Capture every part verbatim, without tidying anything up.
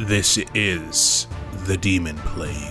This is the Demon Plague.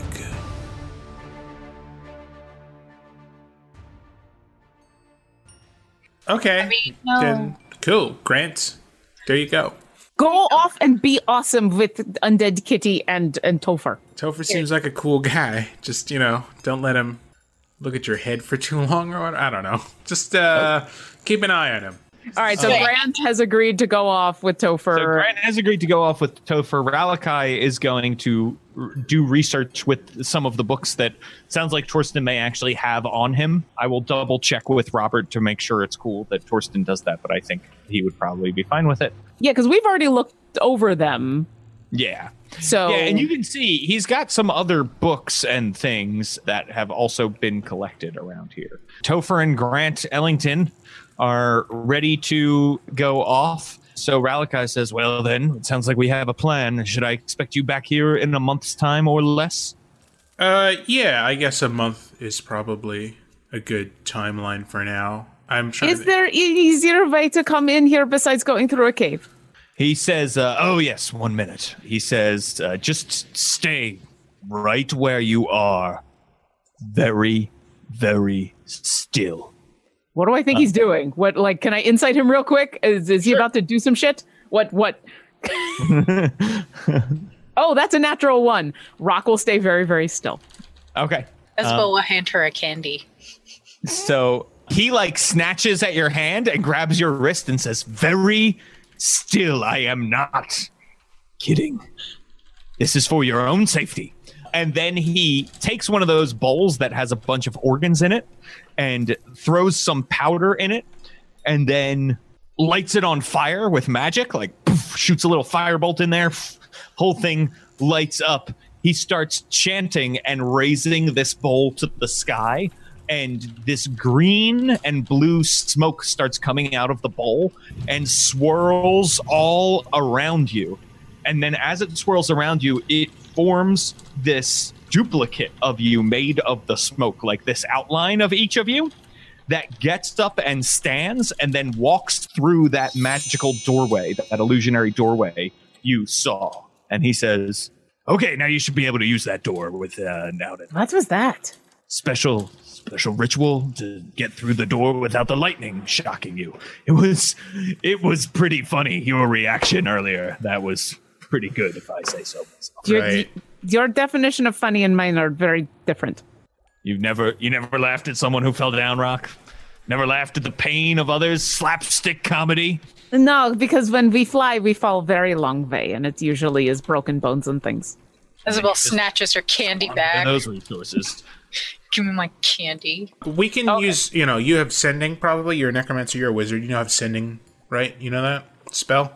Okay. I mean, no. Then, cool. Grant, there you go. Go off and be awesome with Undead Kitty and, and Topher. Topher seems like a cool guy. Just, you know, don't let him look at your head for too long or what. I don't know. Just uh, keep an eye on him. All right, so Okay. Grant has agreed to go off with Topher. So Grant has agreed to go off with Topher. Ralakai is going to r- do research with some of the books that sounds like Torsten may actually have on him. I will double check with Robert to make sure it's cool that Torsten does that, but I think he would probably be fine with it. Yeah, because we've already looked over them. Yeah. So Yeah, and you can see he's got some other books and things that have also been collected around here. Topher and Grant Ellington are ready to go off. So Ralakai says, well then, it sounds like we have a plan. Should I expect you back here in a month's time or less? Uh, yeah, I guess a month is probably a good timeline for now. I'm trying is to... there an easier way to come in here besides going through a cave? He says, uh, oh yes, one minute. He says, uh, just stay right where you are. Very, very still. What do I think he's doing? What, like, can I insight him real quick? Is, is he Sure. about to do some shit? What, what? Oh, that's a natural one. Rock will stay very, very still. Okay. Espo will hand her a candy. So he like snatches at your hand and grabs your wrist and says, very still, I am not kidding. This is for your own safety. And then he takes one of those bowls that has a bunch of organs in it and throws some powder in it and then lights it on fire with magic, like poof, shoots a little firebolt in there. Whole thing lights up. He starts chanting and raising this bowl to the sky. And this green and blue smoke starts coming out of the bowl and swirls all around you. And then as it swirls around you, it forms this duplicate of you made of the smoke, like this outline of each of you that gets up and stands and then walks through that magical doorway, that illusionary doorway you saw. And he says, okay, now you should be able to use that door with uh, now that What was that? special special ritual to get through the door without the lightning shocking you. It was it was pretty funny, your reaction earlier. That was pretty good, if I say so myself. Your, Right. your definition of funny and mine are very different. You've never you never laughed at someone who fell down, Rock? Never laughed at the pain of others? Slapstick comedy? No, because when we fly, we fall very long way, and it usually is broken bones and things. Isabel snatches her candy And bag. those resources. Give me my candy. We can Okay. use, you know, you have sending probably. You're a necromancer, you're a wizard. You know have sending, right? You know that spell?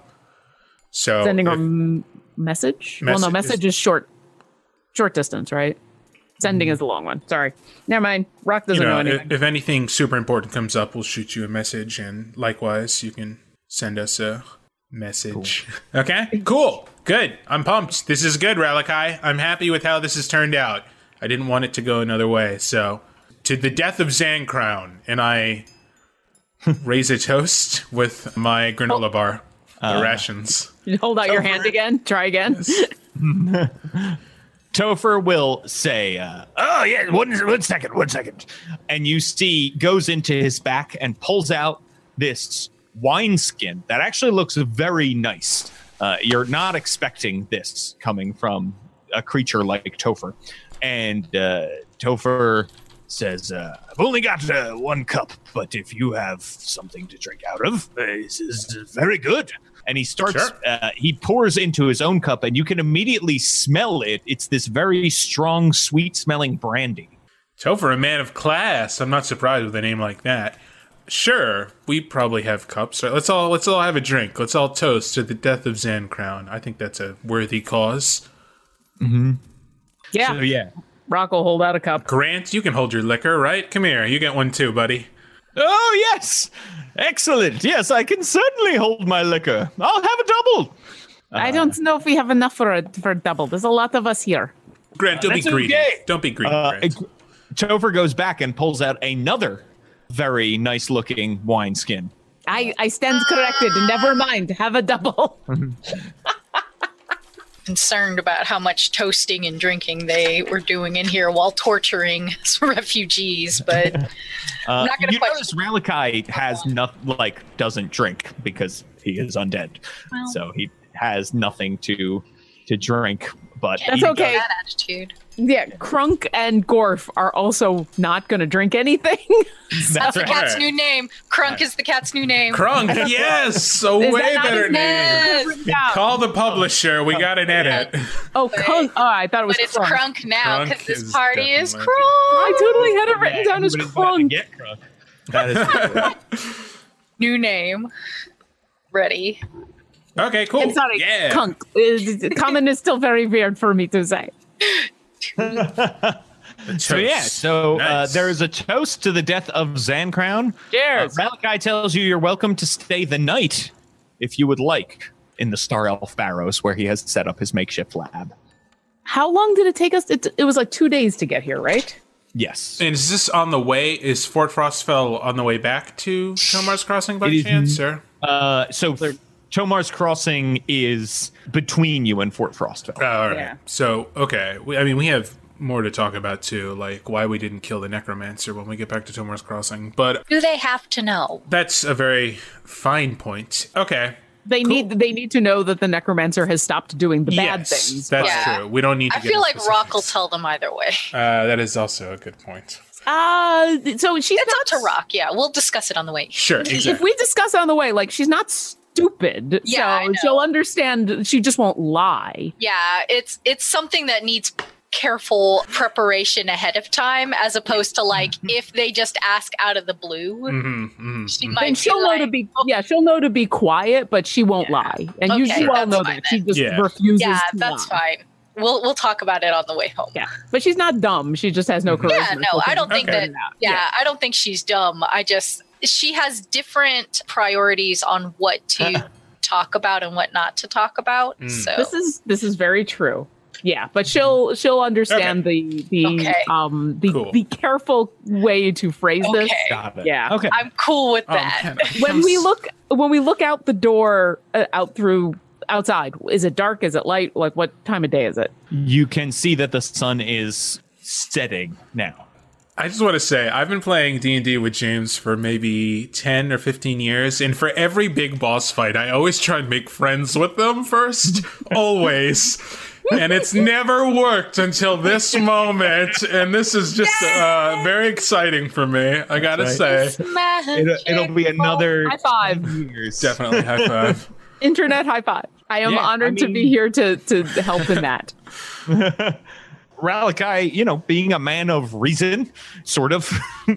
So Sending a if- m- message? Well, no, Message message is short, short distance, right? Sending is the long one. Sorry. Never mind. Rock you doesn't know, know, anything. if, if anything super important comes up, we'll shoot you a message, and likewise, you can send us a message. Cool. Okay, cool, good. I'm pumped. This is good, Ralakai. I'm happy with how this has turned out. I didn't want it to go another way, so to the death of Zancrown, and I raise a toast with my granola bar, the rations. You hold out your hand again. Try again. Topher will say, uh, oh, yeah, one, one second, one second. And you see, goes into his back and pulls out this wineskin that actually looks very nice. Uh, you're not expecting this coming from a creature like Topher. And uh, Topher says, uh, I've only got uh, one cup, but if you have something to drink out of, uh, this is very good. And he starts, Sure. uh, he pours into his own cup, and you can immediately smell it. It's this very strong, sweet-smelling brandy. Topher, a man of class. I'm not surprised with a name like that. Sure, we probably have cups. Right? Let's all let's all have a drink. Let's all toast to the death of Zancrown. I think that's a worthy cause. Yeah. So, yeah. Rock will hold out a cup. Grant, you can hold your liquor, right? Come here, you get one too, buddy. Oh, yes! Excellent. Yes, I can certainly hold my liquor. I'll have a double. I don't know if we have enough for a for a double. There's a lot of us here. Grant, don't be that's greedy. okay. Don't be greedy, Uh, Grant. Topher goes back and pulls out another very nice-looking wineskin. I, I stand corrected. Never mind. Have a double. concerned about how much toasting and drinking they were doing in here while torturing refugees, but Uh, I'm not going to you notice question. Ralakai has nothing, like, doesn't drink because he is undead. Well. So he has nothing to to drink. But That's he okay. does- That attitude. Yeah, Crunk and Gorf are also not going to drink anything. That's That's the right. cat's Right. new name. Crunk is the cat's new name. Crunk, yes, a Is way that not better his name. Yes. Yeah. Call the publisher. We got an edit. Oh, Crunk. Oh, I thought it was But it's Crunk. Crunk now Crunk because this is party is definitely- Crunk. I totally had it written Yeah, down as everybody's about to Crunk. get Crunk. That is New name. Ready. Okay, cool. I'm sorry, Yeah. Crunk. Uh, Common is still very weird for me to say. So yeah, so uh, Nice. there is a toast to the death of Zan Crown. Cheers. Uh, Ralakai tells you you're welcome to stay the night if you would like in the Star Elf Barrows where he has set up his makeshift lab. How long did it take us? It, it was like two days to get here, right? Yes. And is this on the way? Is Fort Frostfell on the way back to Tomar's Crossing by It is chance? Or? Uh, so Tomar's Crossing is between you and Fort Frostville. Oh, all right. Yeah. So, okay. We, I mean, we have more to talk about, too, like why we didn't kill the Necromancer when we get back to Tomar's Crossing. But Do they have to know? that's a very fine point. Okay. They need they need to know that the necromancer has stopped doing the bad yes, things. that's Yeah. true. We don't need to I get feel into like Rock will specifics. tell them either way. Uh, that is also a good point. Uh, so she's It's not up to Rock. Yeah, we'll discuss it on the way. Sure, If exactly. we discuss on the way, like she's not stupid, Yeah, I so know. she'll understand. She just won't lie. Yeah, it's it's something that needs careful preparation ahead of time, as opposed to like if they just ask out of the blue. hmm hmm She And might she'll be know like, to be yeah, she'll know to be quiet, but she won't lie. And you, Okay, you all that's know fine that she then. just Yeah. refuses. yeah, to that's lie. fine. We'll we'll talk about it on the way home. Yeah, but she's not dumb. She just has no charisma. Yeah, no, so I don't think Okay. that. Yeah, I don't think she's dumb. I just she has different priorities on what to talk about and what not to talk about. Mm. So This is this is very true. Yeah, but she'll she'll understand the the Okay. um the Cool. the careful way to phrase this. okay, Got it. Yeah. Okay. I'm cool with Oh, that. man. When we look when we look out the door uh, out through outside, is it dark? Is it light? Like what time of day is it? You can see that the sun is setting now. I just want to say, I've been playing D and D with James for maybe ten or fifteen years, and for every big boss fight, I always try and make friends with them first, always. And it's never worked until this moment, and this is just uh, very exciting for me, I gotta That's say. It'll, it'll be another High five. two years. Definitely high five. Internet high five. I am Yeah, honored I to be mean- here to to help in that. Ralakai, you know, being a man of reason, sort of,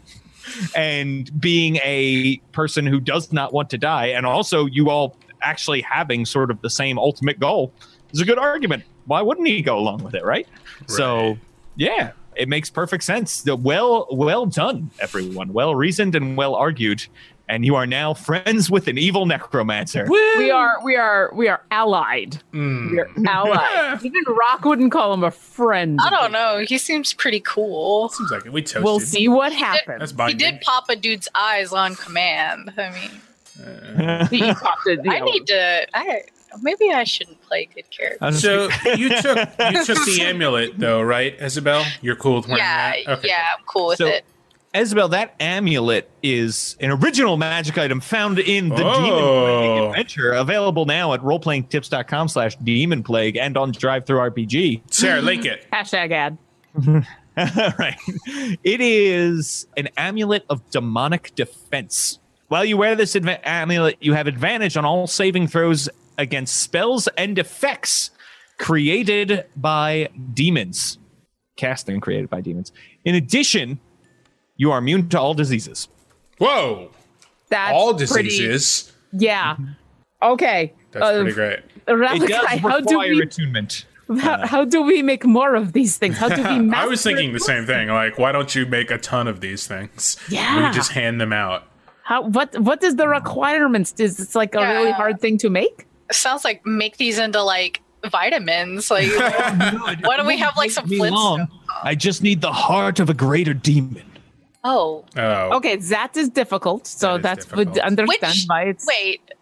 and being a person who does not want to die, and also you all actually having sort of the same ultimate goal is a good argument. Why wouldn't he go along with it, right? So, Right. yeah, it makes perfect sense. The- Well, well done, everyone. Well reasoned and well argued. And you are now friends with an evil necromancer. We are we are we are allied. Mm. We are allied. Even Rock wouldn't call him a friend. I don't know. He seems pretty cool. Seems like it. We toasted. We'll see what That's happens. He binding. did pop a dude's eyes on command. I mean, He popped it, you I know. need to. I maybe I shouldn't play good character. So you took you took the amulet though, right, Isabel? You're cool with wearing Yeah, that? Okay. yeah, I'm cool with So- it. Isabel, that amulet is an original magic item found in the Oh. Demon Plague adventure, available now at roleplayingtips.com slash demon plague and on Drive Through R P G. Sarah, link it. Hashtag ad. Right. It is an amulet of demonic defense. While you wear this adva- amulet, you have advantage on all saving throws against spells and effects created by demons. Cast and created by demons. In addition, you are immune to all diseases. Whoa! That's All pretty- diseases. yeah. Okay. That's Uh, pretty great. Ralakai, It does how do require we attunement. how, how do we make more of these things? How do we I master was thinking the same thing. Like, why don't you make a ton of these things? Yeah. We just hand them out. How what what is the requirements? Is it's like a really Yeah. hard thing to make? It sounds like make these into like vitamins. Like, why don't we have like some Me Flintstones? long. I just need the heart of a greater demon. Oh, Oh. Okay, that is difficult. So That is that's difficult. would understand which why it's wait,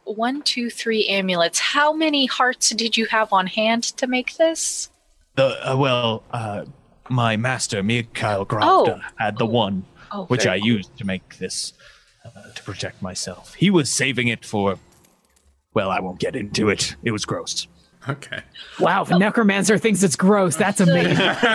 one, two, three amulets. How many hearts did you have on hand to make this? The uh, well, uh, my master Mikhail Gravda Oh. had the one Oh, which I very cool. used to make this uh, to protect myself. He was saving it for. Well, I won't get into it. It was gross. Okay. Wow, if a necromancer thinks it's gross, that's amazing.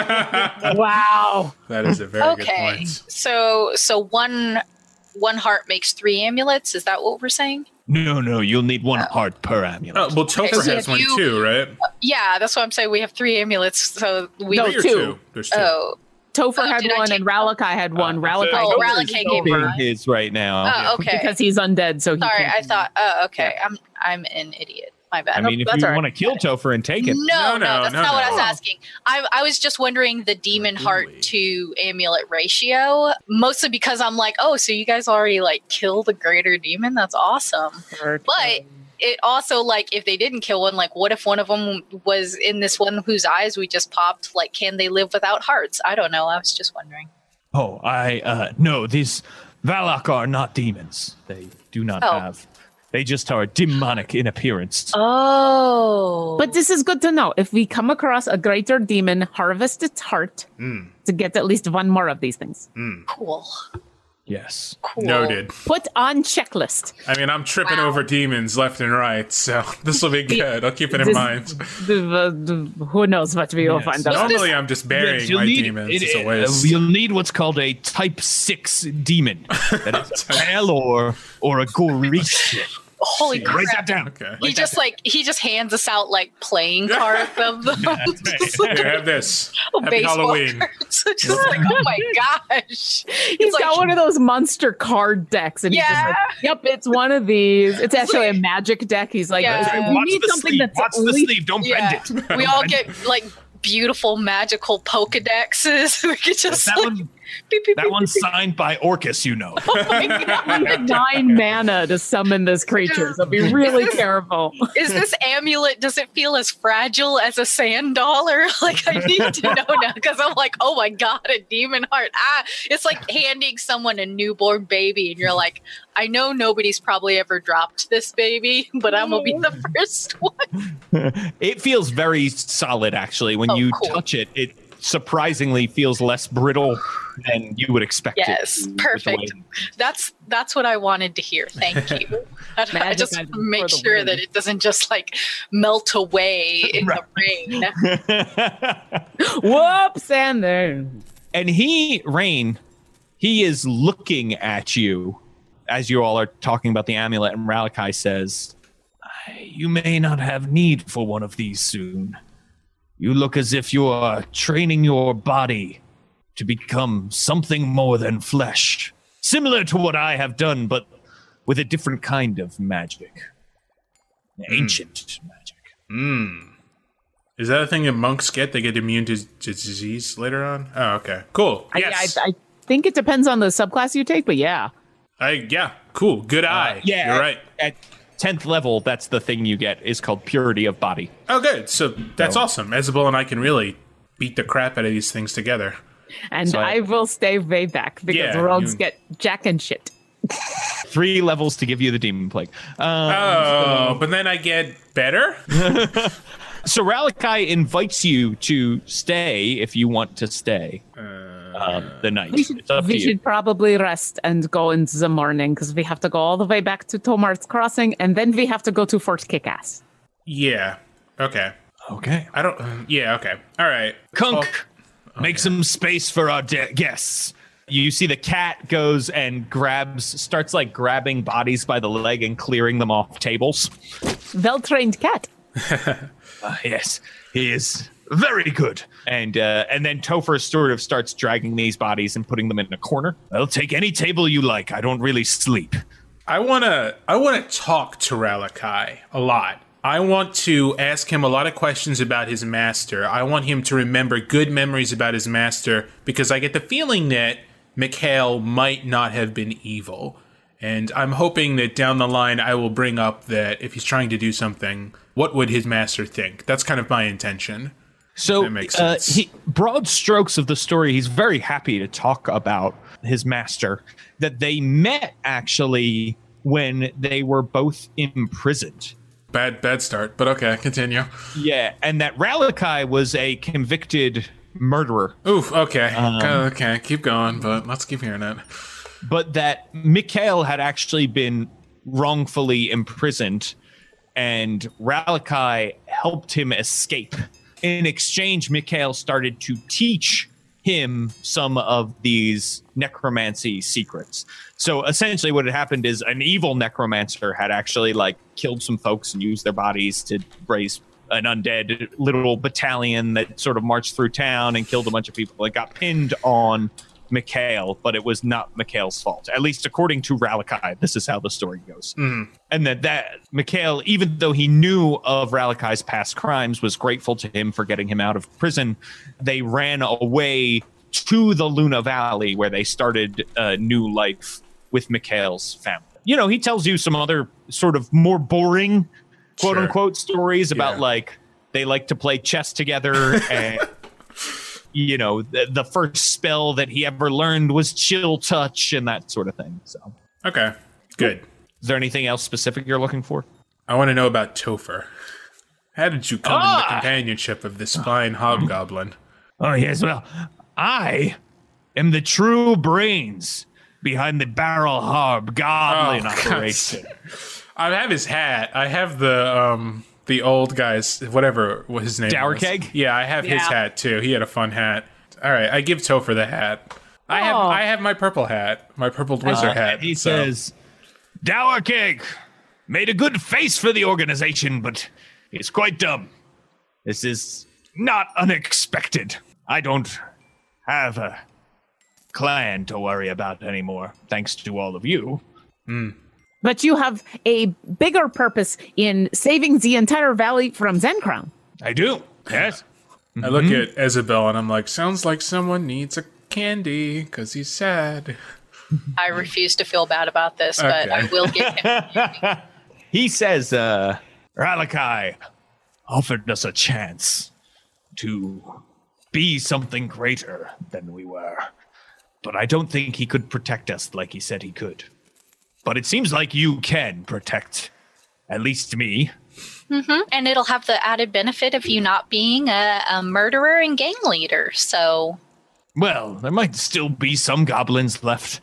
Wow. That is a very good Okay. point. So so one one heart makes three amulets. Is that what we're saying? No, no, you'll need one heart per amulet. Oh, well, Topher so has if one you- too, right? Yeah, that's what I'm saying. We have three amulets. So we No, Three or two. There's two. Oh. Topher Oh, had did I one take- and Ralakai had one. Ralakai Oh, Topher's Ralakai so gave big one. his right now. Oh, okay. because he's undead, so he Sorry, can't. I thought. Oh, okay. I'm I'm an idiot. My bad. I mean, if that's you all right. want to kill Topher and take it, No, No, no, no, that's no, not what I was no. asking. I, I was just wondering the demon Really? heart to amulet ratio, mostly because I'm like, oh, so you guys already like killed a greater demon? That's awesome. But it also like if they didn't kill one, like what if one of them was in this one whose eyes we just popped? Like, can they live without hearts? I don't know. I was just wondering. oh, I uh, no, these Valak are not demons. They do not Oh. have. They just are demonic in appearance. Oh, But this is good to know. If we come across a greater demon, harvest its heart Mm. to get at least one more of these things. cool, Yes. cool. Noted. Put on checklist. I mean, I'm tripping Wow. over demons left and right, so this will be good. I'll keep it in This- mind. The- the- the- who knows what we will Yes. find out. Normally, I'm just burying Yes, you'll my need- demons. it- It's a uh, waste. you'll need what's called a Type Six demon. That is a Pelor or a Gorish. Holy crap! Write that down. Okay. He just like he just hands us out like playing cards of them. Just like, Here, have this. oh, Happy baseball Halloween. cards. Just like, oh my gosh. He's like- got one of those monster card decks, and he's just Yeah. like, "Yep, it's one of these." It's actually a magic deck. He's like, Yeah. "We Watch need the something sleeve. that's Watch at the least sleeve. Don't Yeah. bend it. We all get like beautiful magical Pokedexes. We could just That like, one, beep, beep, that beep, one's beep, signed by Orcus, you know. we need nine mana to summon this creature. So be really careful." beep. Is this amulet, does it feel as fragile as a sand dollar? Like, I need to know now because I'm like, oh my God, a demon heart. Ah, it's like handing someone a newborn baby and you're like, I know nobody's probably ever dropped this baby, but I'm going to be the first one. It feels very solid, actually. When Oh, you cool. touch it, it surprisingly feels less brittle than you would expect Yes, it. to. perfect. That's that's what I wanted to hear. Thank you. I, I Magic just items make for the sure win. that it doesn't just like melt away in Right. the rain. Whoops! And there. And he, Rain, he is looking at you as you all are talking about the amulet, and Ralakai says, "You may not have need for one of these soon. You look as if you are training your body to become something more than flesh, similar to what I have done, but with a different kind of magic. Ancient magic." Mm. Is that a thing that monks get? They get immune to, to disease later on? Oh, okay. Cool. I, Yes. I, I think it depends on the subclass you take, but yeah. I, yeah, cool. Good eye. Yeah, You're at- right. At tenth level, that's the thing you get, is called purity of body. Oh, good. So that's So- awesome. Ezabel and I can really beat the crap out of these things together. And So I- I will stay way back because Yeah, rogues you- get jack and shit. Three levels to give you the demon plague. Um, Oh, but then I get better? So Ralakai invites you to stay if you want to stay uh, the night. We should, It's up we to you. should probably rest and go into the morning because we have to go all the way back to Tomar's Crossing and then we have to go to Fort Kickass. Yeah. Okay. Okay. I don't. uh, yeah, okay. All right. Kunk, Oh, make some space for our de- guests. You see the cat goes and grabs, starts like grabbing bodies by the leg and clearing them off tables. Well trained cat. Uh, yes, he is very good. And uh, and then Topher sort of starts dragging these bodies and putting them in a corner. I'll take any table you like. I don't really sleep. I want to I want to talk to Ralakai a lot. I want to ask him a lot of questions about his master. I want him to remember good memories about his master because I get the feeling that Mikhail might not have been evil. And I'm hoping that down the line I will bring up that if he's trying to do something, what would his master think? That's kind of my intention. So, That makes uh, sense. he, broad strokes of the story, he's very happy to talk about his master. That they met actually when they were both imprisoned. Bad, bad start, but okay, continue. Yeah, and that Ralakai was a convicted murderer. Oof, okay. Um, okay, keep going, but let's keep hearing it. But that Mikhail had actually been wrongfully imprisoned, and Ralakai helped him escape. In exchange, Mikhail started to teach him some of these necromancy secrets. So essentially what had happened is an evil necromancer had actually like killed some folks and used their bodies to raise an undead little battalion that sort of marched through town and killed a bunch of people. It got pinned on Mikhail, but it was not Mikhail's fault. At least according to Ralakai, this is how the story goes. Mm. And that, that Mikhail, even though he knew of Ralakai's past crimes, was grateful to him for getting him out of prison. They ran away to the Luna Valley where they started a new life with Mikhail's family. You know, he tells you some other sort of more boring, quote Sure. unquote, stories about Yeah. like they like to play chess together and you know, the, the first spell that he ever learned was chill touch and that sort of thing. So, Okay, good. is there anything else specific you're looking for? I want to know about Topher. How did you come in Ah! the companionship of this fine hobgoblin? Oh, yes. Well, I am the true brains behind the Barrel Harb Goblin Oh, operation. I have his hat. I have the um the old guy's whatever what his name Dower was. Keg? Yeah, I have his Yeah. hat too. He had a fun hat. All right, I give Topher the hat. I have Oh. I have my purple hat, my purple wizard Uh, hat. he so- says, Dower Keg made a good face for the organization, but he's quite dumb. This is not unexpected. I don't have a clan to worry about anymore, thanks to all of you. But you have a bigger purpose in saving the entire valley from Zencrown. I do. Yes. I look at Isabel and I'm like, sounds like someone needs a candy because he's sad. I refuse to feel bad about this, but Okay. I will give him. He says, uh, Ralakai offered us a chance to be something greater than we were. But I don't think he could protect us like he said he could. But it seems like you can protect at least me. And it'll have the added benefit of you not being a, a murderer and gang leader. So, Well, there might still be some goblins left.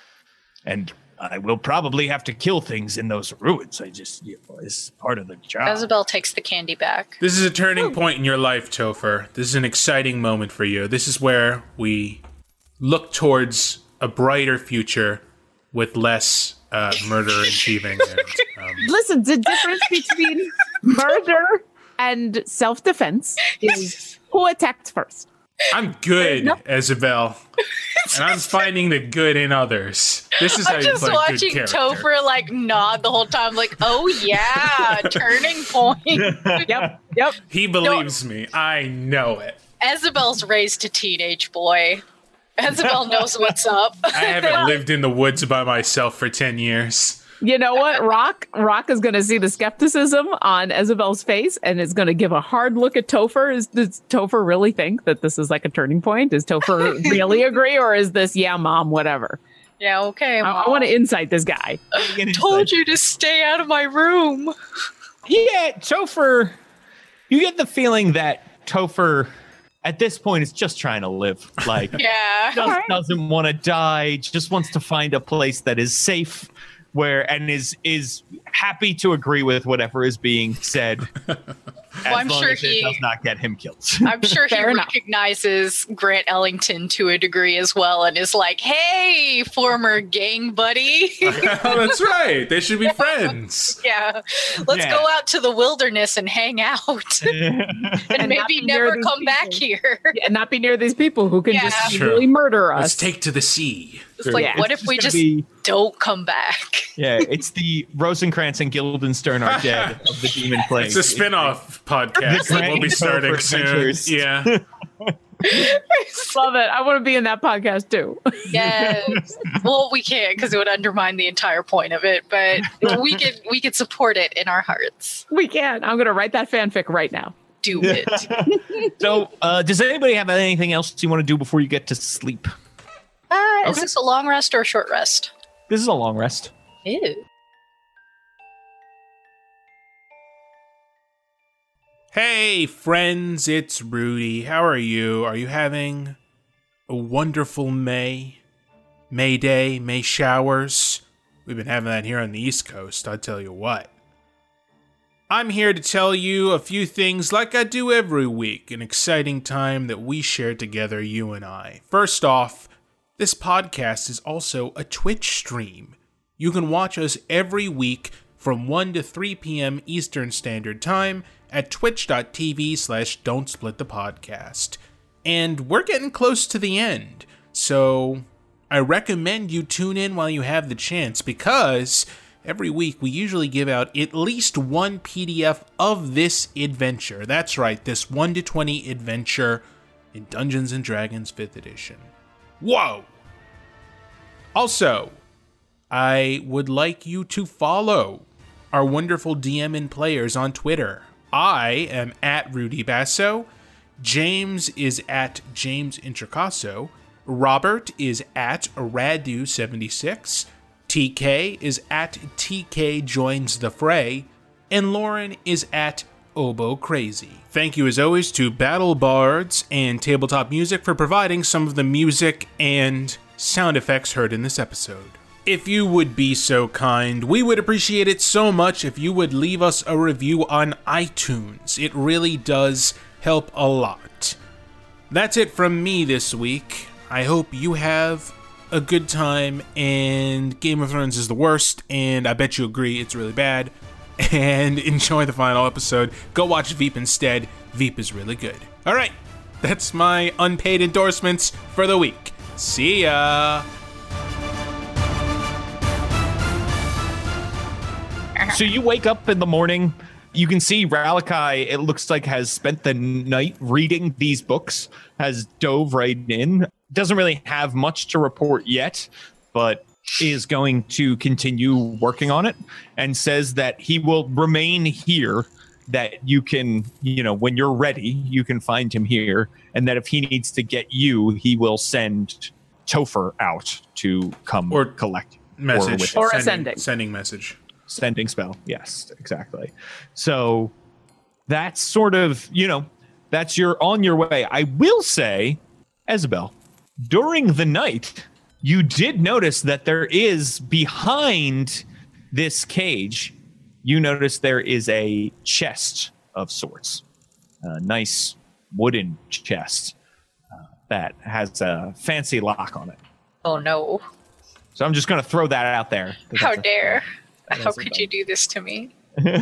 And I will probably have to kill things in those ruins. I just, you know, it's part of the job. Isabel takes the candy back. This is a turning point in your life, Topher. This is an exciting moment for you. This is where we look towards a brighter future with less uh, murder and thieving. And, um, Listen, the difference between murder and self-defense is who attacked first. I'm good, No. Isabel, and I'm finding the good in others. This is how I'm you just play watching good character. Topher like nod the whole time, like, oh yeah, turning point. Yep, yep. He believes me. I know it. Isabel's raised a teenage boy. Isabel knows what's up. I haven't lived in the woods by myself for ten years. You know what? Rock Rock is going to see the skepticism on Isabel's face and is going to give a hard look at Topher. Is, does Topher really think that this is like a turning point? Does Topher really agree, or is this, yeah, mom, whatever? Yeah, okay. I, I want to insight this guy. told you to stay out of my room. Yeah, Topher, you get the feeling that Topher, at this point, is just trying to live. Like, Yeah. just doesn't want to die, just wants to find a place that is safe where and is is happy to agree with whatever is being said. As I'm long sure as he- it does not get him killed. I'm sure he Fair enough. recognizes Grant Ellington to a degree as well and is like, hey, former gang buddy. Oh, that's right. They should be friends. Yeah. Let's Yeah. go out to the wilderness and hang out and, not maybe be near never these come back people. here. And not be near these people who can Yeah. just True. really murder us. Let's take to the sea. It's like, Yeah. what It's if we gonna just be- don't come back? Yeah, it's the Rosencrantz and Guildenstern are dead of the Demon Plague. It's a spin-off podcast that we'll be Grand starting Topher soon. Adventures. Yeah. Love it. I want to be in that podcast too. Yes. Well, we can't because it would undermine the entire point of it, but we could we could support it in our hearts. We can. I'm going to write that fanfic right now. Do it. So, uh, does anybody have anything else you want to do before you get to sleep? Uh, Is Okay. this a long rest or a short rest? This is a long rest. Ew. Hey, friends, it's Rudy. How are you? Are you having a wonderful May? May Day, May showers? We've been having that here on the East Coast, I tell you what. I'm here to tell you a few things like I do every week, an exciting time that we share together, you and I. First off, this podcast is also a Twitch stream. You can watch us every week from one to three p.m. Eastern Standard Time at twitch.tv slash don't split the podcast. And we're getting close to the end, so I recommend you tune in while you have the chance, because every week we usually give out at least one P D F of this adventure. That's right, this one to twenty adventure in Dungeons and Dragons fifth edition. Whoa! Also, I would like you to follow our wonderful D M and players on Twitter. I am at Rudy Basso, James is at James Intricasso, Robert is at Radu seventy-six, T K is at T K Joins the Fray, and Lauren is at Obo Crazy. Thank you as always to Battle Bards and Tabletop Music for providing some of the music and sound effects heard in this episode. If you would be so kind, we would appreciate it so much if you would leave us a review on iTunes. It really does help a lot. That's it from me this week. I hope you have a good time, and Game of Thrones is the worst, and I bet you agree it's really bad. And enjoy the final episode. Go watch Veep instead. Veep is really good. Alright, that's my unpaid endorsements for the week. See ya! So you wake up in the morning, you can see Ralakai, it looks like, has spent the night reading these books, has dove right in, doesn't really have much to report yet, but is going to continue working on it, and says that he will remain here, that you can, you know, when you're ready, you can find him here, and that if he needs to get you, he will send Topher out to come or collect. Message. Or, or sending, ascending. Sending message. Sending spell. Yes, exactly. So that's sort of, you know, that's your on your way. I will say, Isabel, during the night, you did notice that there is behind this cage, you notice there is a chest of sorts, a nice wooden chest uh, that has a fancy lock on it. Oh no. So I'm just going to throw that out there. How dare. A, How could you do this to me?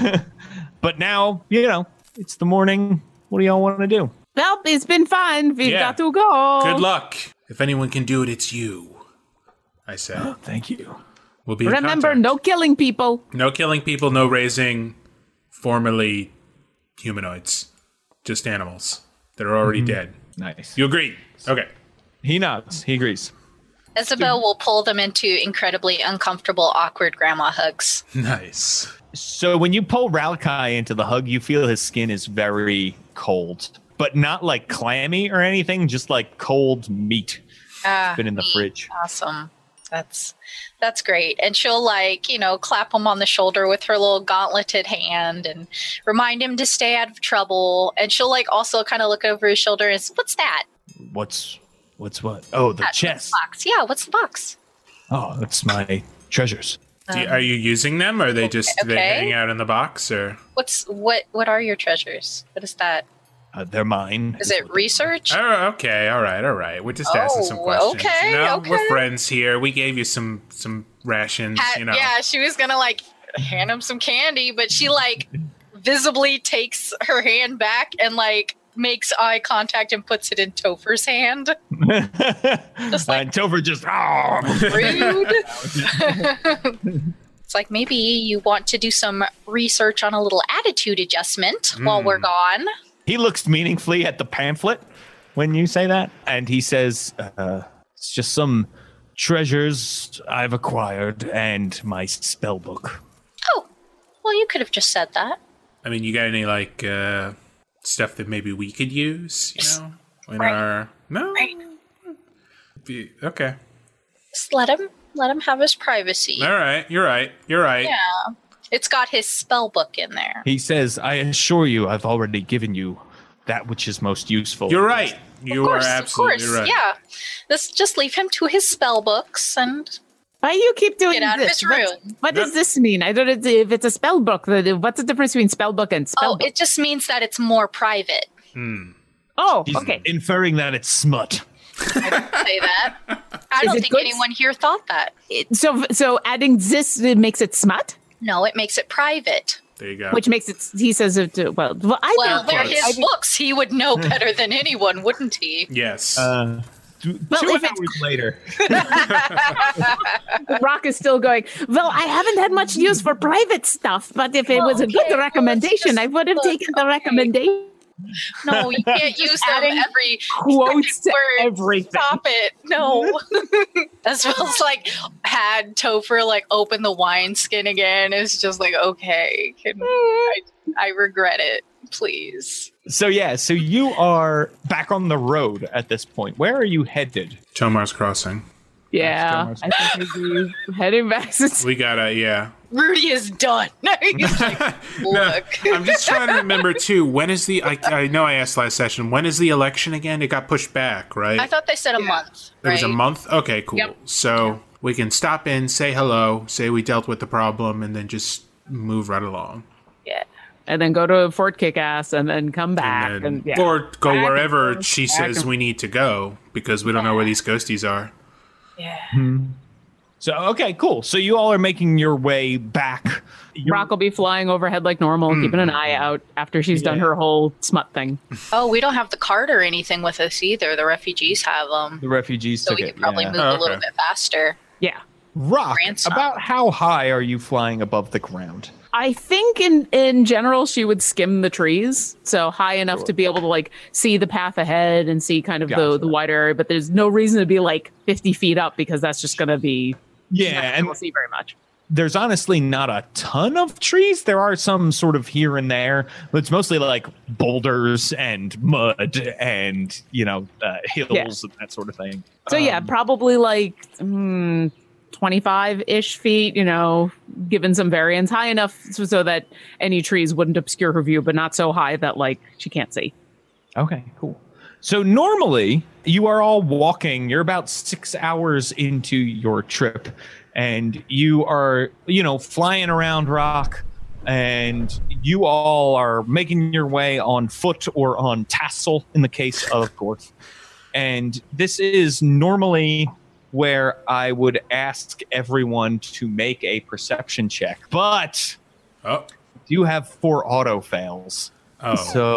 But now, you know, it's the morning. What do y'all want to do? Well, it's been fun. We've Yeah. got to go. Good luck. If anyone can do it, it's you. I said. Thank you. We'll be in Remember, contact. no killing people. No killing people, no raising formerly humanoids. Just animals that are already dead. Nice. You agree? Okay. He nods. He agrees. Isabel will pull them into incredibly uncomfortable, awkward grandma hugs. Nice. So when you pull Ralakai into the hug, you feel his skin is very cold, but not like clammy or anything, just like cold meat. Ah, Been in the neat. fridge. Awesome. That's that's great. And she'll, like, you know, clap him on the shoulder with her little gauntleted hand and remind him to stay out of trouble. And she'll, like, also kind of look over his shoulder and say, "What's that?" What's what's what? Oh, the That chest. box. Yeah, what's the box? Oh, that's my treasures. Do you, are you using them, or are they just okay. they hang out in the box, or? What's what? What are your treasures? What is that? Uh, they're mine. Is it research? Oh, okay, all right, all right. We're just asking some Oh, questions. okay, you know, okay. we're friends here. We gave you some some rations. Ha- you know. Yeah, she was gonna like hand him some candy, but she like visibly takes her hand back and like makes eye contact and puts it in Topher's hand. Just like- and Topher just oh. Rude. It's like, maybe you want to do some research on a little attitude adjustment while we're gone. He looks meaningfully at the pamphlet when you say that, and he says, uh, "It's just some treasures I've acquired and my spell book." Oh, well, you could have just said that. I mean, you got any like uh, stuff that maybe we could use? You know, in Right. our no. Right. Be- Okay. Just let him let him have his privacy. All right. You're right. You're right. Yeah. It's got his spell book in there. He says, I assure you, I've already given you that which is most useful. You're right. You of course, are absolutely of course. right. Yeah. Let's just leave him to his spell books and Why do you keep doing get out this? of his room. What, what does this mean? I don't know if it's a spell book. What's the difference between spell book and spell Oh, book? it just means that it's more private. Hmm. Oh, He's okay. inferring that it's smut. I didn't say that. I Is don't it think good? anyone here thought that. So, so adding this it makes it smut, No, it makes it private. There you go. which makes it. He says it. To, well, well, I Well, think they're close. his I think- books. He would know better than anyone, wouldn't he? yes. Uh, two Well, two if it's- hours later. Rock is still going. Well, I haven't had much use for private stuff, but if it was a Okay, good well, recommendation, let's I would have just taken the look. Okay. recommendation. No, you can't use them Adding every Quotes to word. everything. Stop it. No. As well as like had Topher like open the wineskin again. It's just like, okay, can, I, I regret it. Please. So yeah, so you are back on the road at this point. Where are you headed? Tomar's Crossing. Yeah, I think we'd be heading back. Since We gotta, yeah. Rudy is done. He's like, No, look. I'm just trying to remember too. When is the? I, I know I asked last session. When is the election again? It got pushed back, right? I thought they said a month. it was a right? month. Okay, cool. Yep. So we can stop in, say hello, say we dealt with the problem, and then just move right along. Yeah. and then go to Fort Kickass, and then come back, And and, then, yeah. or go Back and wherever forth, she back says and- we need to go because we don't know where these ghosties are. Yeah. So okay, cool. So you all are making your way back. You're- Rock will be flying overhead like normal, keeping an eye out after she's done Yeah. her whole smut thing. Oh, we don't have the cart or anything with us either. The refugees have them. the refugees So took we it. could probably yeah. move Oh, a little okay. bit faster. Yeah. Rock, Ransom. about how high are you flying above the ground? I think in in general she would skim the trees, so high enough to be able to like see the path ahead and see kind of Gotcha. the the wider area. But there's no reason to be like fifty feet up because that's just going to be Yeah, and and we'll see very much. there's honestly not a ton of trees. There are some sort of here and there, but it's mostly like boulders and mud and, you know, uh, hills Yeah. and that sort of thing. So yeah, Um, probably like mm, twenty-five ish feet. You know, given some variance, high enough so, so that any trees wouldn't obscure her view, but not so high that like she can't see. Okay, cool. So normally you are all walking. You're about six hours into your trip, and you are, you know, flying around Rock, and you all are making your way on foot or on tassel in the case of Gorf. And this is normally where I would ask everyone to make a perception check, but Oh, you have four auto fails. oh,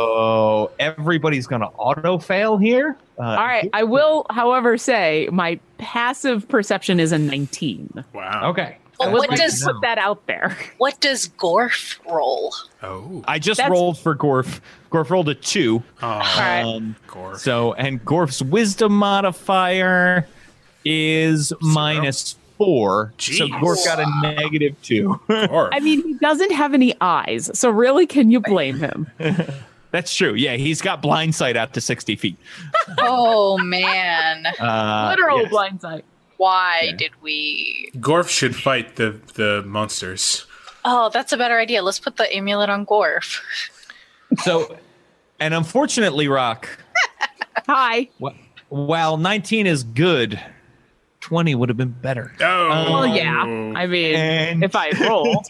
So everybody's going to auto fail here. Uh, All right, I will, however, say my passive perception is a nineteen. wow. Okay. I Well, would what like does to put that out there. what does Gorf roll? Oh, I just That's- rolled for Gorf. Gorf rolled a two. oh, right. Um, Gore. so, and Gorf's wisdom modifier is minus four. So Jeez. Gorf got a negative two. Gore. I mean, he doesn't have any eyes, so really, can you blame him? That's true. Yeah, he's got blind sight out to sixty feet. Oh man. Uh, Literal yes. blindside. Why Yeah. did we Gorf should fight the the monsters. Oh, that's a better idea. Let's put the amulet on Gorf. So, and unfortunately, Rock, Hi. wh- while nineteen is good, twenty would have been better. Oh, Well, yeah. I mean, And- if I roll,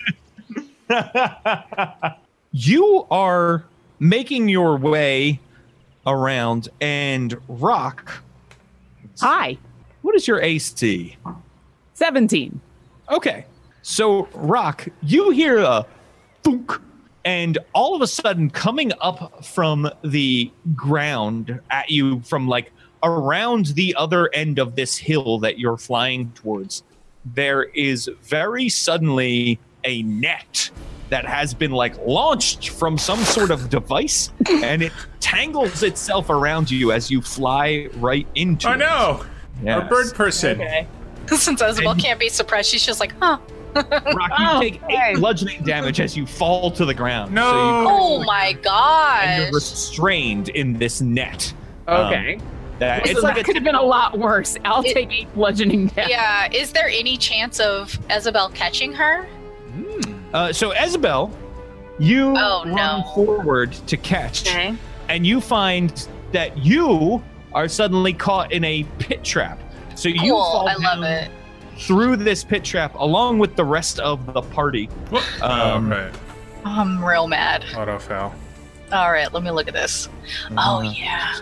You are making your way around, and Rock, hi. what is your A C? seventeen. Okay, so Rock, you hear a thunk, and all of a sudden, coming up from the ground at you from like around the other end of this hill that you're flying towards, there is very suddenly a net that has been like launched from some sort of device, and it tangles itself around you as you fly right into oh it. no, Yes. a bird person. Okay. Since Isabel can't be surprised, she's just like, huh. Rock, you Oh, take okay. eight bludgeoning damage as you fall to the ground. No. So you, Oh my and gosh. you're restrained in this net. Okay. Um, that, So it's that like could a, have been a lot worse. I'll It- take eight bludgeoning damage. Yeah, is there any chance of Isabel catching her? Uh, so Isabel, you Oh, run no. forward to catch, Okay. and you find that you are suddenly caught in a pit trap. So you Cool. fall I love down it. through this pit trap along with the rest of the party. Um, oh, right. I'm real mad. Auto foul. All right, let me look at this. Oh, yeah.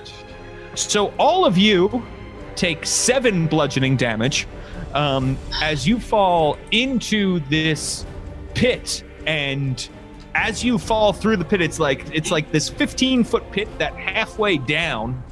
So all of you take seven bludgeoning damage um, as you fall into this pit, and as you fall through the pit, it's like it's like this fifteen foot pit that halfway down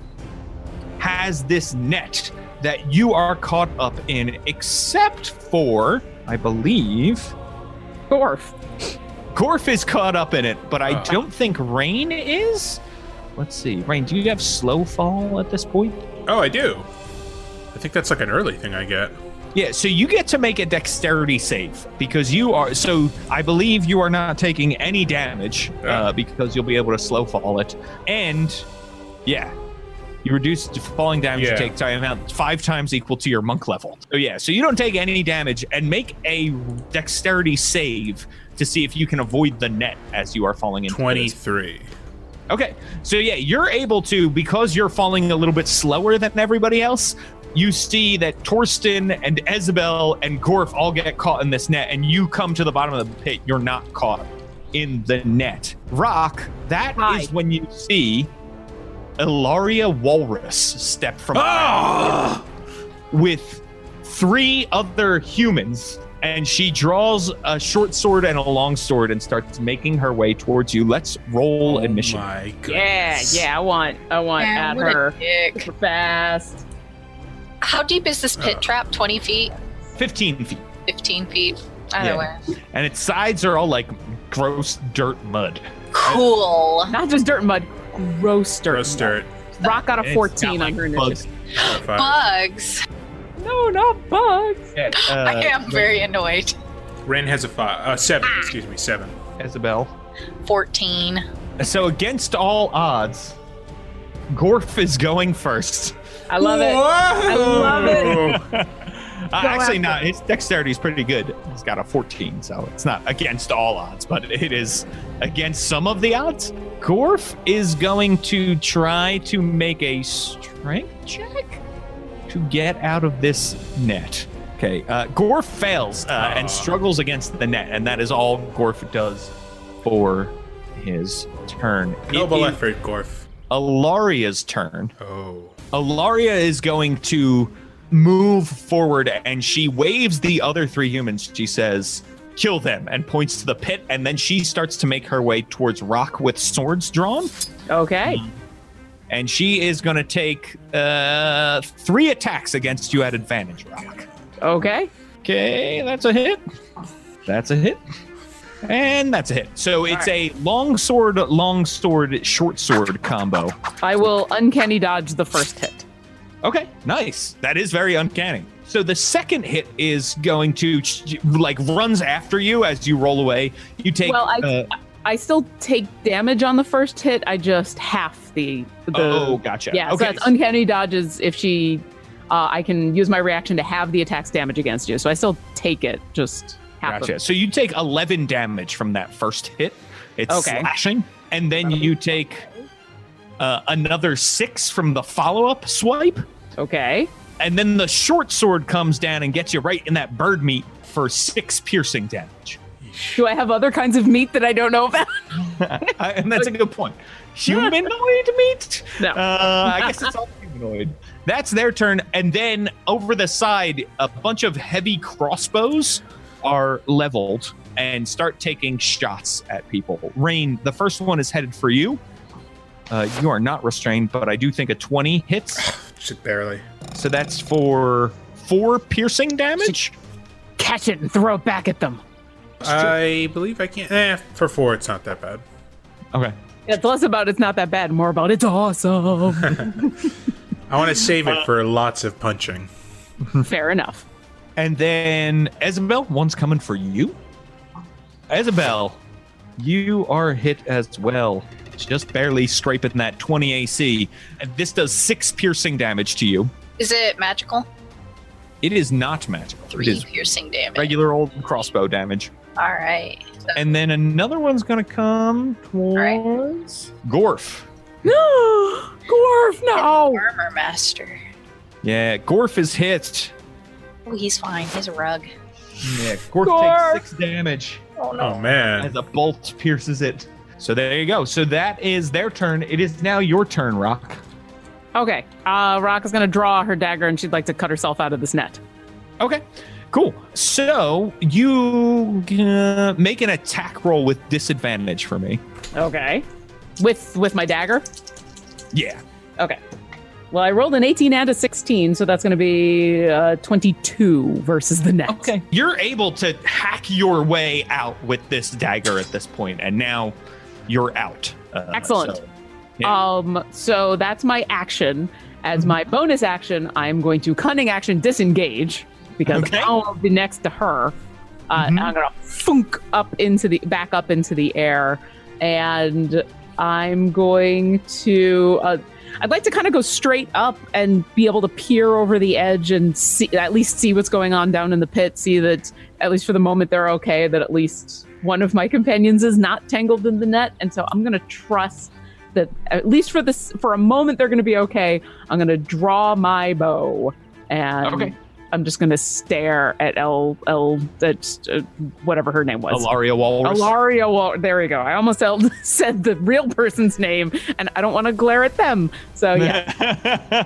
has this net that you are caught up in, except for, I believe, Gorf. Gorf is caught up in it, but I Oh. don't think Rain is. Let's see, Rain, do you have slow fall at this point? Oh, I do. I think that's like an early thing I get. Yeah, so you get to make a dexterity save because you are. So I believe you are not taking any damage uh, because you'll be able to slow fall it, and yeah, you reduce the falling damage Yeah. you take time amount five times equal to your monk level. So yeah, so you don't take any damage, and make a dexterity save to see if you can avoid the net as you are falling into this. twenty-three. Okay, so yeah, you're able to, because you're falling a little bit slower than everybody else, you see that Torsten and Isabel and Gorf all get caught in this net, and you come to the bottom of the pit. You're not caught in the net. Rock, that Hi. is when you see Ilaria Walrus step from Ah! with three other humans, and she draws a short sword and a long sword and starts making her way towards you. Let's roll Oh admission. my Yeah, goodness. yeah, I want, I want Man, at what a her dick. super fast. How deep is this pit Uh. trap? twenty feet? fifteen feet. fifteen feet? Either Yeah. way. And its sides are all like gross dirt mud. Cool. Not just dirt and mud, gross dirt. Gross and dirt. mud. Rock got And a it's fourteen got, on her like, bugs. initiative. Five. Bugs. No, not bugs. Yeah, uh, I am very annoyed. Ren has a five. Uh, seven. Excuse me. Seven. Isabel. fourteen. So against all odds, Gorf is going first. I love it. I love it. Uh, Go actually, after not. it. His dexterity is pretty good. He's got a fourteen, so it's not against all odds, but it is against some of the odds. Gorf is going to try to make a strength check to get out of this net. Okay, uh, Gorf fails uh, and Aw. struggles against the net, and that is all Gorf does for his turn. Noble It is effort, Gorf. Alaria's turn. Oh. Alaria is going to move forward, and she waves the other three humans. She says, kill them, and points to the pit, and then she starts to make her way towards Rock with swords drawn. Okay. And she is going to take uh, three attacks against you at advantage, Rock. Okay. Okay, that's a hit. That's a hit. And that's a hit. So it's a long sword, long sword, short sword combo. I will uncanny dodge the first hit. Okay, nice. That is very uncanny. So the second hit is going to like runs after you as you roll away. You take. Well, I uh, I still take damage on the first hit. I just half the the. oh, gotcha. Yeah, so Okay. that's uncanny dodges. If she, uh, I can use my reaction to have the attack's damage against you. So I still take it, just half. Gotcha. Of So you take eleven damage from that first hit. It's Okay. slashing, and then you take uh, another six from the follow-up swipe, Okay. and then the short sword comes down and gets you right in that bird meat for six piercing damage. Do I have other kinds of meat that I don't know about? And that's a good point. Humanoid meat? No. Uh, I guess it's all humanoid. That's their turn. And then over the side, a bunch of heavy crossbows are leveled and start taking shots at people. Rain, the first one is headed for you. Uh, you are not restrained, but I do think a twenty hits. Just barely. So that's for four piercing damage. Catch it and throw it back at them. I believe I can. Eh, for four, it's not that bad. Okay. It's less about it's not that bad, more about it's awesome. I want to save it for lots of punching. Fair enough. And then Isabel, one's coming for you. Isabel, you are hit as well. Just barely scraping that twenty A C. And this does six piercing damage to you. Is it magical? It is not magical. It Three is piercing damage. regular old crossbow damage. All right. So, And then another one's going to come right. towards Gorf. No, Gorf, no. Armor Master. Yeah, Gorf is hit. Oh, he's fine. He's a rug. Yeah, Gorf, Gorf. takes six damage Oh, no. Oh man. as a bolt pierces it. So there you go. So that is their turn. It is now your turn, Rock. Okay, uh, Rock is going to draw her dagger, and she'd like to cut herself out of this net. Okay, cool. So you uh, make an attack roll with disadvantage for me. Okay, with with my dagger. Yeah. Okay. Well, I rolled an eighteen and a sixteen, so that's going to be uh, twenty-two versus the net. Okay. You're able to hack your way out with this dagger at this point, and now you're out. Uh, Excellent. so- Yeah. Um, so that's my action. As my bonus action, I'm going to cunning action disengage because Okay. I'll be next to her. Uh, Mhm. and I'm gonna funk up into the back up into the air, and I'm going to. Uh, I'd like to kind of go straight up and be able to peer over the edge and see, at least see what's going on down in the pit. See that at least for the moment they're okay. That at least one of my companions is not tangled in the net, and so I'm gonna trust that at least for this for a moment they're going to be okay. I'm going to draw my bow, and Okay. I'm just going to stare at El El at uh, whatever her name was. Alaria Walrus. Alaria. Wal- there we go. I almost el- said the real person's name, and I don't want to glare at them. So yeah,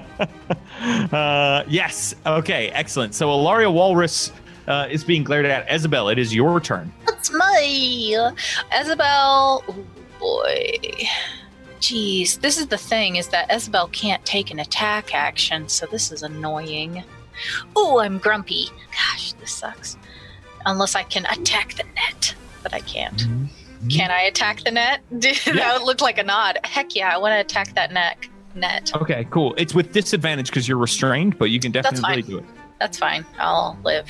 uh, yes. Okay. Excellent. So Alaria Walrus uh, is being glared at. Isabel, it is your turn. That's my Isabel. Oh boy. Jeez, this is the thing, is that Isabel can't take an attack action, so this is annoying. Oh, I'm grumpy. Gosh, this sucks. Unless I can attack the net, but I can't. Mm-hmm. Can I attack the net? That would look like a nod. Heck yeah, I want to attack that net. Net. Okay. Cool. It's with disadvantage because you're restrained, but you can That's definitely fine. do it. That's fine. I'll live.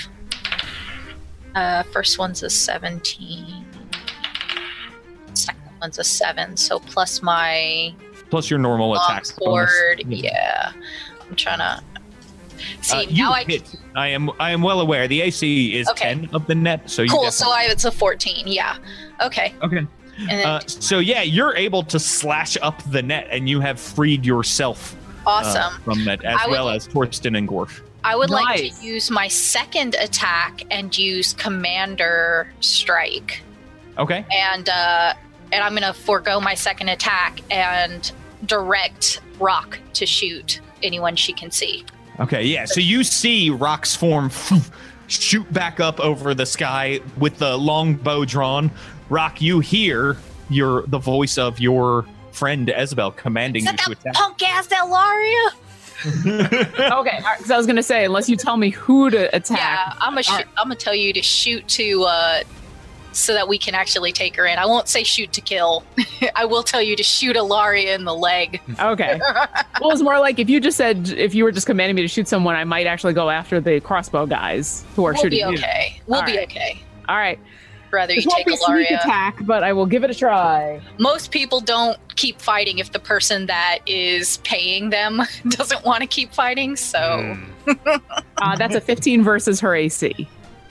Uh, first one's a seventeen. Second one's a seven. So plus my Plus your normal attack. long sword. bonus. Yeah. I'm trying to see Uh, you now. I hit. I am. I am well aware. The A C is Okay. ten of the net, so you. cool. definitely- So I it's a fourteen. Yeah. Okay. Okay. And then Uh, so yeah, you're able to slash up the net, and you have freed yourself uh, awesome. from it, as I would- well as Torsten and Gorf. I would like Nice. to use my second attack and use Commander Strike, Okay. and uh, and I'm gonna forego my second attack and direct Rock to shoot anyone she can see. Okay. Yeah. So you see Rock's form shoot back up over the sky with the long bow drawn. Rock, you hear your the voice of your friend Isabel commanding Is you that to that attack. punk ass Delaria? okay. All right, 'cause I was going to say, unless you tell me who to attack. Yeah, I'm gonna sh- Alright. I'm gonna tell you to shoot to uh, so that we can actually take her in. I won't say shoot to kill. I will tell you to shoot Ilaria in the leg. Okay. Well, it's more like if you just said if you were just commanding me to shoot someone, I might actually go after the crossbow guys who are We'll shooting be you. okay. We'll All be right. okay. All right. Rather you This won't take be sneak Ilaria. attack, but I will give it a try. Most people don't keep fighting if the person that is paying them doesn't want to keep fighting. So Mm. Uh, that's a fifteen versus her A C.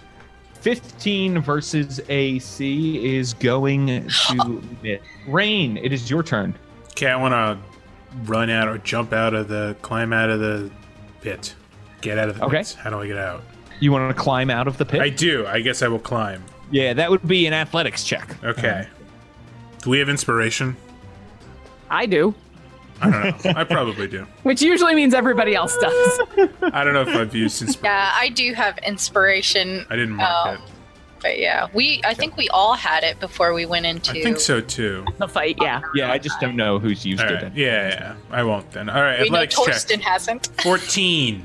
fifteen versus A C is going to hit. Rain, it is your turn. Okay, I want to run out or jump out of the, climb out of the pit. Get out of the Okay. pit. How do I get out? You want to climb out of the pit? I do. I guess I will climb. yeah, that would be an athletics check. Okay. Do we have inspiration? I do, I don't know. I probably do. which usually means everybody else does. I don't know if I've used inspiration. yeah, I do have inspiration. I didn't mark Oh. it. But yeah, we I think we all had it before we went into. I think so too. The fight, yeah. Yeah, I just don't know who's used All it. right. Yeah, yeah. I won't then. All right. We know Athletics Torsten check. hasn't. fourteen.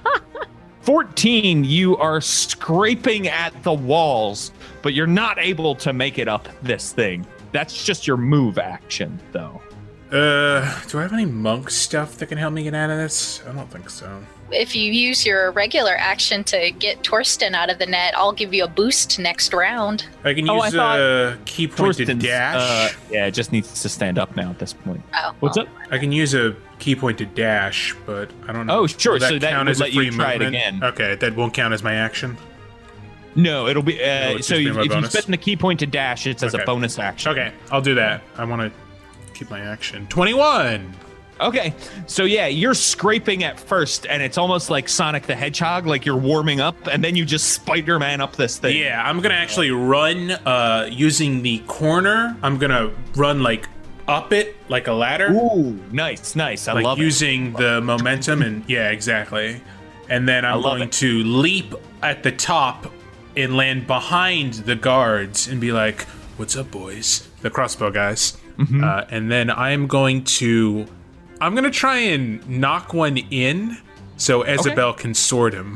fourteen, you are scraping at the walls, but you're not able to make it up this thing. That's just your move action, though. Uh, do I have any monk stuff that can help me get out of this? I don't think so. If you use your regular action to get Torsten out of the net, I'll give you a boost next round. I can Oh, I use thought- a key point to Torsten's, dash. uh, yeah, it just needs to stand up now at this point. Oh, What's well. up? I can use a key point to dash, but I don't know. Oh, sure, Will that so that count would as a let you free try it movement? again. Okay, that won't count as my action. No, it'll be. No, Uh, it's so just you, my if you bonus. spend a key point to dash, it's as Okay. a bonus action. Okay, I'll do that. I want to keep my action. twenty-one. Okay, so yeah, you're scraping at first, and it's almost like Sonic the Hedgehog, like you're warming up, and then you just Spider-Man up this thing. Yeah, I'm gonna actually run uh, using the corner. I'm gonna run like up it like a ladder, Ooh, nice, nice. I like love it. using the momentum and yeah, exactly. And then I'm love going it. to leap at the top and land behind the guards and be like, "What's up, boys?" The crossbow guys. Mm-hmm. Uh, and then I'm going to, I'm gonna try and knock one in so Isabel can sword him.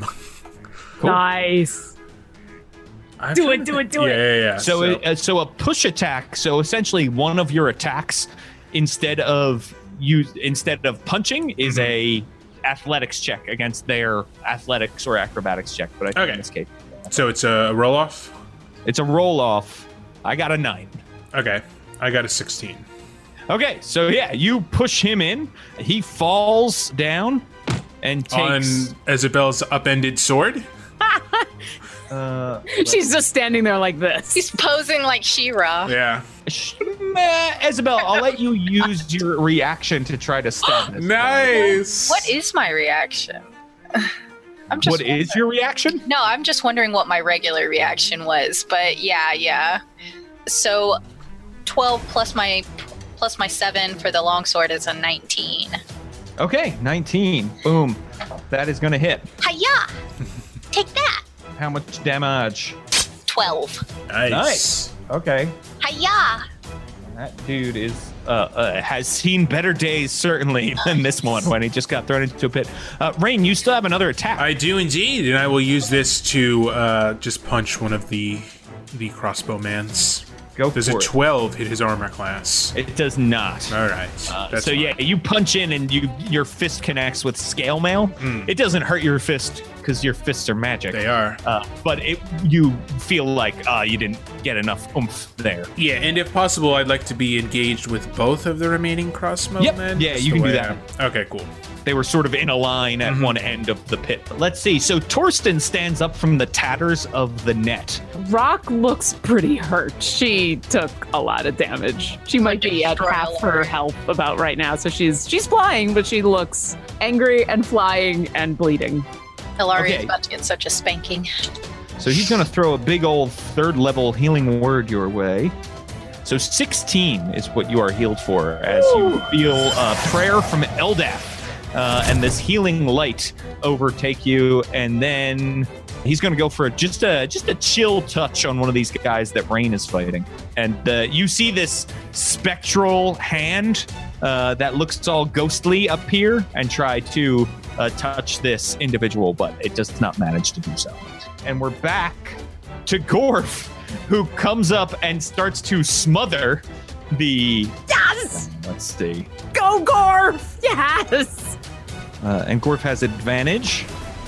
Nice. I'm Do trying it, to do think- it, do it. Yeah, yeah, yeah. So, it, uh, so a push attack. So essentially, one of your attacks, instead of you, instead of punching, is Mm-hmm. a athletics check against their athletics or acrobatics check. But I think Okay. in this case, so it's a roll off. it's a roll off. I got a nine. Okay, I got a sixteen. Okay, so yeah, you push him in. He falls down and On takes. Isabel's upended sword. Uh, She's just standing there like this. He's posing like She-Ra. Yeah. sh- meh, Isabel, I'll let you use your reaction to try to stab this. Nice. What is my reaction? I'm just What is your reaction? No, I'm just wondering what my regular reaction was. But yeah, yeah. So twelve plus my plus my seven for the longsword is a nineteen. Okay, nineteen. Boom. That is going to hit. Hiya! Take that. How much damage? twelve. Nice. Nice. Okay. Hiya! That dude is uh, uh, has seen better days certainly than this one when he just got thrown into a pit. Uh, Rain, you still have another attack. I do indeed, and I will use this to uh, just punch one of the the crossbowmans. Go Does for a it. twelve hit his armor class? It does not. All right. Uh, That's so fine. yeah, you punch in and you your fist connects with scale mail. Mm. It doesn't hurt your fist because your fists are magic. They are. Uh, but it you feel like uh, you didn't get enough oomph there. Yeah, and if possible, I'd like to be engaged with both of the remaining crossbow Yep. men. Yeah, That's you the can do way that. I- Okay, cool. They were sort of in a line at Mhm. one end of the pit. Let's see. So Torsten stands up from the tatters of the net. Rock looks pretty hurt. She took a lot of damage. She might be at destroy half a her lot. health about right now. So she's she's flying, but she looks angry and flying and bleeding. Hilaria's Okay. about to get such a spanking. So he's going to throw a big old third level healing word your way. So sixteen is what you are healed for as you feel a prayer from Eldath uh, and this healing light overtake you. And then he's going to go for just a just a chill touch on one of these guys that Rain is fighting. And uh, you see this spectral hand uh, that looks all ghostly up here and try to uh, touch this individual, but it does not manage to do so. And we're back to Gorf, who comes up and starts to smother the. Yes! Let's see. Go Gorf! Yes! Uh, and Gorf has advantage.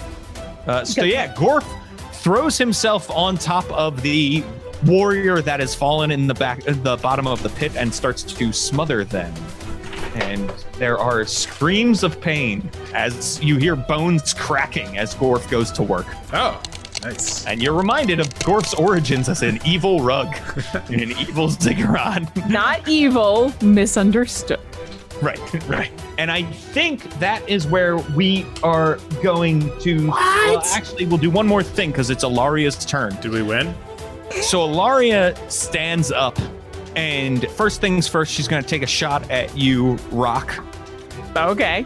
Uh, so yeah, Gorf throws himself on top of the warrior that has fallen in the back, the bottom of the pit, and starts to smother them. And there are screams of pain as you hear bones cracking as Gorf goes to work. Oh, nice. And you're reminded of Gorf's origins as an evil rug in an evil ziggurat. Not evil, misunderstood. Right, right. And I think that is where we are going to. Well, What? actually, we'll do one more thing because it's Alaria's turn. Did we win? So Alaria stands up, and first things first, she's going to take a shot at you, Rock. Okay.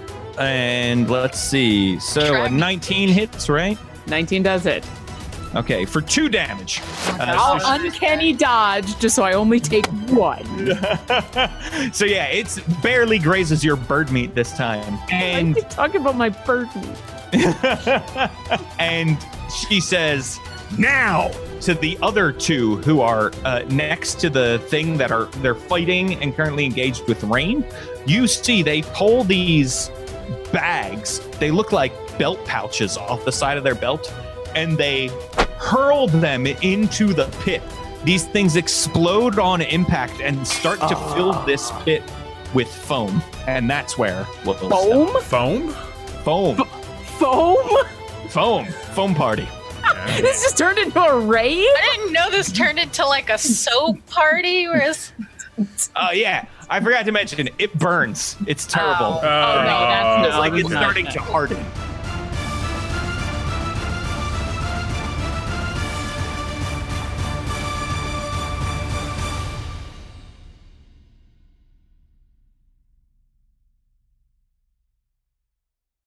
And let's see. So a Try me. nineteen hits, right? nineteen does it. Okay, for two damage. Uh, I'll so uncanny dodge just so I only take one. so yeah, it's barely grazes your bird meat this time. I And keep talking about my bird meat. and she says, now to the other two who are uh, next to the thing that are they're fighting and currently engaged with Rain. You see they pull these bags. They look like belt pouches off the side of their belt, and they hurl them into the pit. These things explode on impact and start to Ah. fill this pit with foam. And that's where we'll stop. Foam? Foam? Foam. Foam? Foam. Foam party. This just turned into a rave? I didn't know this turned into like a soap party. Whereas, Oh yeah, I forgot to mention it burns. It's terrible. Oh. Oh, no, that's It's like no, it's no. starting to harden.